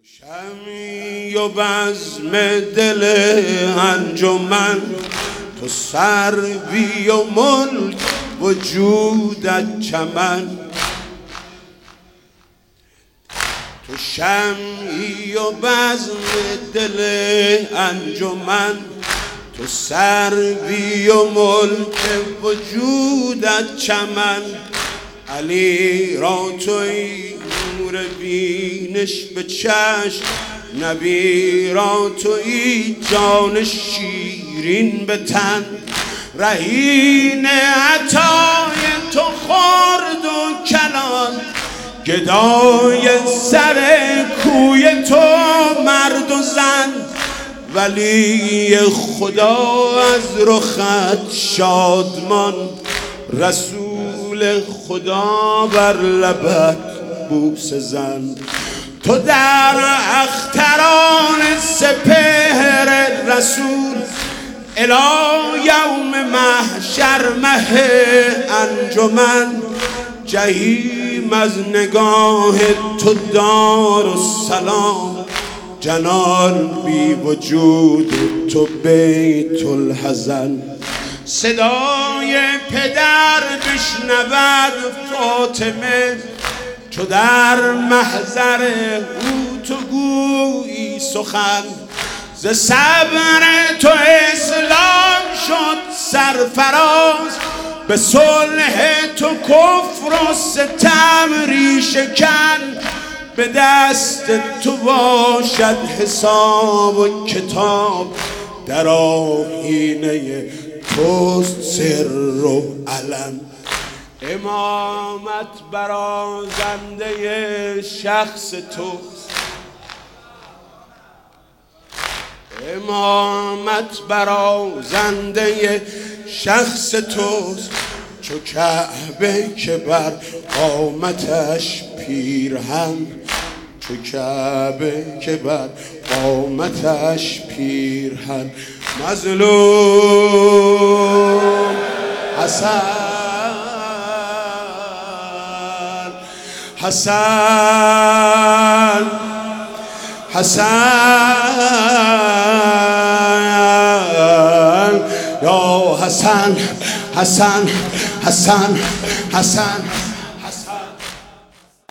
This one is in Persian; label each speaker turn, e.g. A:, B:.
A: شمعی و بزم دل انجمن، تو سروی و ملک وجودت چمن. تو شمعی و بزم دل انجمن، تو سروی و ملک وجودت چمن. علی را توی نور بینش به چشم، نبی را توی جان شیرین به تن. رهین عطای تو خرد و کلان، گدای سر کوی تو مرد و زن. ولی خدا از رخت شادمان، رسول خدا بر لبت بوسه زن. تو در اختران سپهر رسول، الی یوم محشر مه انجمن. جهیم از نگاه تو دار و سلام، جنان بی وجود تو بیت الحزن. صدای پدر بشنود فاطمه، چو در محضر او تو گویی سخن. ز صبر تو اسلام شد سرفراز، به صلح تو کفر و ستم ریشه کن. به دست تو باشد حساب و کتاب، در آیینه توست سر و علن. امامت برازنده شخص توست، امامت برازنده شخص توست. چو کعبه که بر قامتش پیرهن، چو کعبه که بر قامتش پیرهن. مظلوم حسن، حسن، حسن، یا حسن، حسن، حسن، حسن.